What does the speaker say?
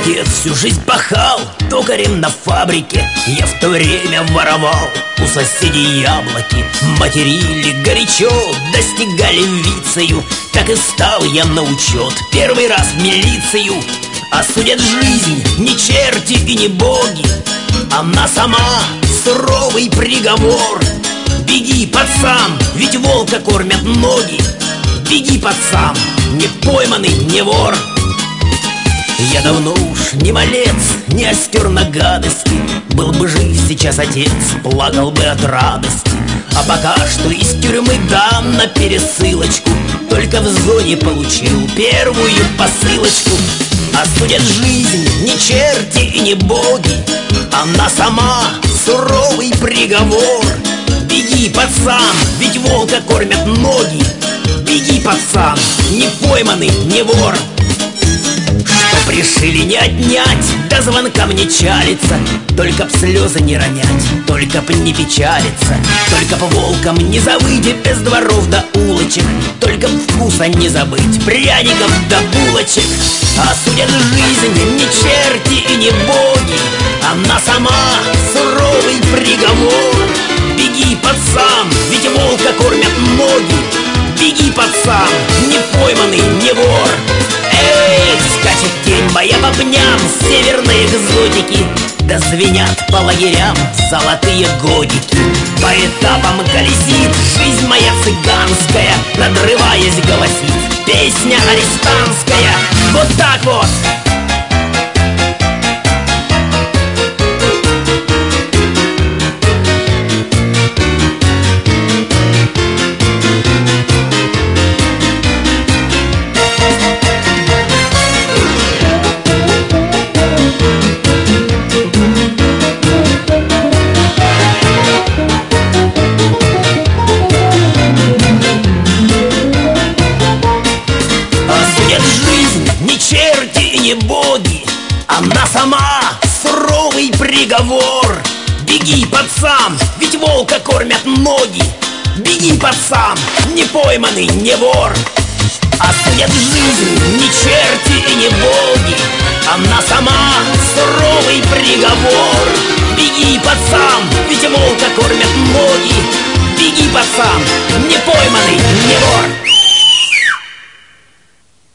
отец всю жизнь пахал токарем на фабрике. Я в то время воровал у соседей яблоки. Материли горячо, достигали вицею. Так и стал я на учет первый раз в милицию. Осудят жизнь не черти и не боги, она сама суровый приговор. Беги, пацан, ведь волка кормят ноги. Беги, пацан, не пойманный, не вор. Я давно уж не малец, не остер на гадости. Был бы жив сейчас отец, плакал бы от радости. А пока что из тюрьмы дам на пересылочку. Только в зоне получил первую посылочку. Осудят жизнь не черти и не боги, она сама суровый приговор. Беги, пацан, ведь волка кормят ноги. Беги, пацан, не пойманный, не вор. Что пришили не отнять, до звонка мне чалится. Только б слезы не ронять, только б не печалиться. Только б волком не завыть без дворов до улочек. Только б вкуса не забыть, пряников до булочек. Осудят жизнь не черти и не боги, она сама суровый приговор. Беги, пацан, ведь волка кормят ноги. Беги, пацан, не пойманный, не вор. Эх, скачет тень моя в обням северные экзотики. Да звенят по лагерям золотые годики. По этапам колесит жизнь моя цыганская, надрываясь голосит песня арестантская. Вот так вот. Черти и не боги, она сама суровый приговор. Беги, пацан, ведь волка кормят ноги. Беги, пацан, не пойманный, не вор. Осудят жизнь не черти и не боги, она сама суровый приговор. Беги, пацан, ведь волка кормят ноги. Беги, пацан, не пойманный,